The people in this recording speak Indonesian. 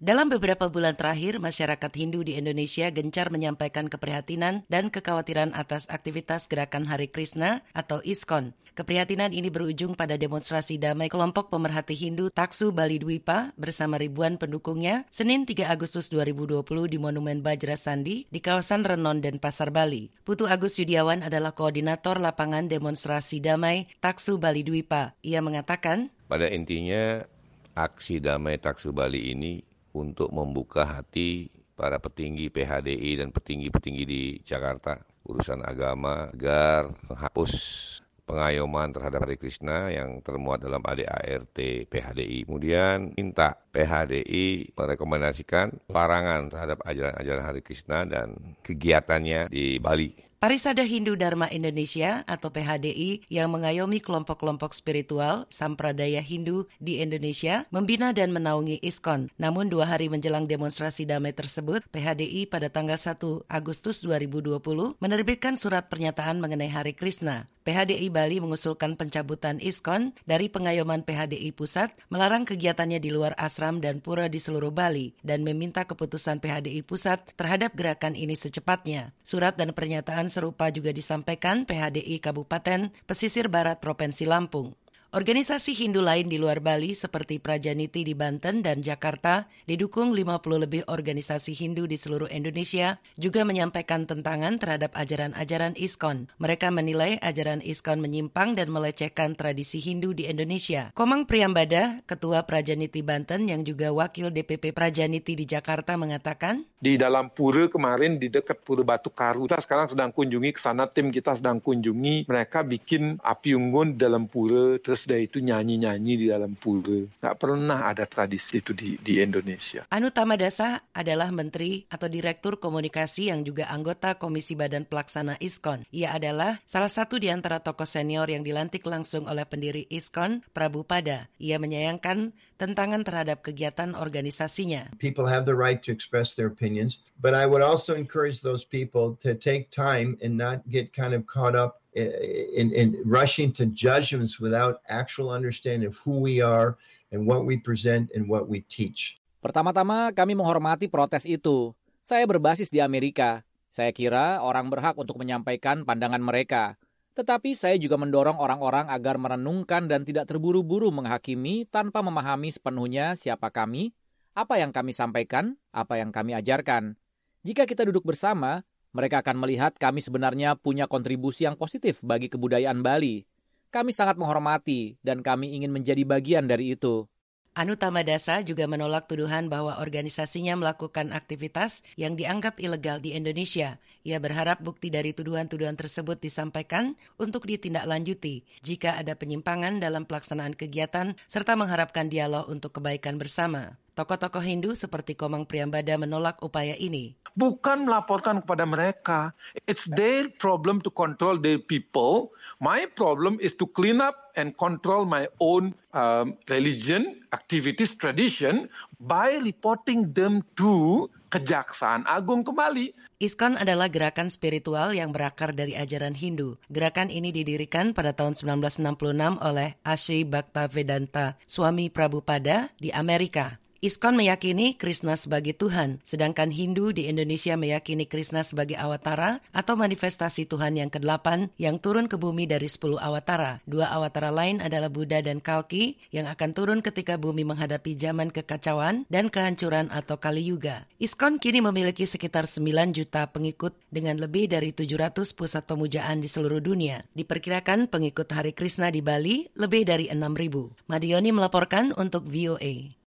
Dalam beberapa bulan terakhir, masyarakat Hindu di Indonesia gencar menyampaikan keprihatinan dan kekhawatiran atas aktivitas Gerakan Hare Krishna atau ISKCON. Keprihatinan ini berujung pada demonstrasi damai kelompok pemerhati Hindu Taksu Bali Dwipa bersama ribuan pendukungnya Senin 3 Agustus 2020 di Monumen Bajra Sandi di kawasan Renon dan Pasar Bali. Putu Agus Yudiawan adalah koordinator lapangan demonstrasi damai Taksu Bali Dwipa. Ia mengatakan, pada intinya aksi damai Taksu Bali ini untuk membuka hati para petinggi PHDI dan petinggi-petinggi di Jakarta urusan agama agar menghapus pengayoman terhadap Hare Krishna yang termuat dalam ADART PHDI. Kemudian minta PHDI merekomendasikan larangan terhadap ajaran-ajaran Hare Krishna dan kegiatannya di Bali. Parisada Hindu Dharma Indonesia atau PHDI yang mengayomi kelompok-kelompok spiritual Sampradaya Hindu di Indonesia membina dan menaungi ISKCON. Namun 2 hari menjelang demonstrasi damai tersebut, PHDI pada tanggal 1 Agustus 2020 menerbitkan surat pernyataan mengenai Hare Krishna. PHDI Bali mengusulkan pencabutan ISKCON dari pengayoman PHDI Pusat, melarang kegiatannya di luar ashram dan pura di seluruh Bali, dan meminta keputusan PHDI Pusat terhadap gerakan ini secepatnya. Surat dan pernyataan serupa juga disampaikan PHDI Kabupaten Pesisir Barat Provinsi Lampung. Organisasi Hindu lain di luar Bali seperti Prajaniti di Banten dan Jakarta didukung 50 lebih organisasi Hindu di seluruh Indonesia juga menyampaikan tentangan terhadap ajaran-ajaran ISKCON. Mereka menilai ajaran ISKCON menyimpang dan melecehkan tradisi Hindu di Indonesia. Komang Priyambada, Ketua Prajaniti Banten yang juga Wakil DPP Prajaniti di Jakarta mengatakan, di dalam pura kemarin di dekat Pura Batu Karu, kita sekarang sedang kunjungi ke sana, tim kita sedang kunjungi, mereka bikin api unggun dalam pura, terus dari itu nyanyi-nyanyi di dalam pura. Nggak pernah ada tradisi itu di Indonesia. Anu Tamadasa adalah Menteri atau Direktur Komunikasi yang juga anggota Komisi Badan Pelaksana ISKCON. Ia adalah salah satu di antara tokoh senior yang dilantik langsung oleh pendiri ISKCON, Prabu Pada. Ia menyayangkan tentangan terhadap kegiatan organisasinya. People have the right to express their opinions, but I would also encourage those people to take time and not get kind of caught up in rushing to judgments without actual understanding of who we are and what we present and what we teach. Pertama-tama kami menghormati protes itu. Saya berbasis di Amerika. Saya kira orang berhak untuk menyampaikan pandangan mereka. Tetapi saya juga mendorong orang-orang agar merenungkan dan tidak terburu-buru menghakimi tanpa memahami sepenuhnya siapa kami, apa yang kami sampaikan, apa yang kami ajarkan. Jika kita duduk bersama, mereka akan melihat kami sebenarnya punya kontribusi yang positif bagi kebudayaan Bali. Kami sangat menghormati dan kami ingin menjadi bagian dari itu. Anu Tamadasa juga menolak tuduhan bahwa organisasinya melakukan aktivitas yang dianggap ilegal di Indonesia. Ia berharap bukti dari tuduhan-tuduhan tersebut disampaikan untuk ditindaklanjuti jika ada penyimpangan dalam pelaksanaan kegiatan serta mengharapkan dialog untuk kebaikan bersama. Tokoh-tokoh Hindu seperti Komang Priyambada menolak upaya ini. Bukan melaporkan kepada mereka. It's their problem to control their people. My problem is to clean up and control my own religion, activities, tradition by reporting them to Kejaksaan Agung kembali. ISKCON adalah gerakan spiritual yang berakar dari ajaran Hindu. Gerakan ini didirikan pada tahun 1966 oleh Ashi Bhaktavedanta, suami Prabu Pada di Amerika. ISKCON meyakini Krishna sebagai Tuhan, sedangkan Hindu di Indonesia meyakini Krishna sebagai awatara atau manifestasi Tuhan yang ke-8 yang turun ke bumi dari 10 awatara. 2 awatara lain adalah Buddha dan Kalki yang akan turun ketika bumi menghadapi zaman kekacauan dan kehancuran atau Kali Yuga. ISKCON kini memiliki sekitar 9 juta pengikut dengan lebih dari 700 pusat pemujaan di seluruh dunia. Diperkirakan pengikut Hare Krishna di Bali lebih dari 6.000. Madioni melaporkan untuk VOA.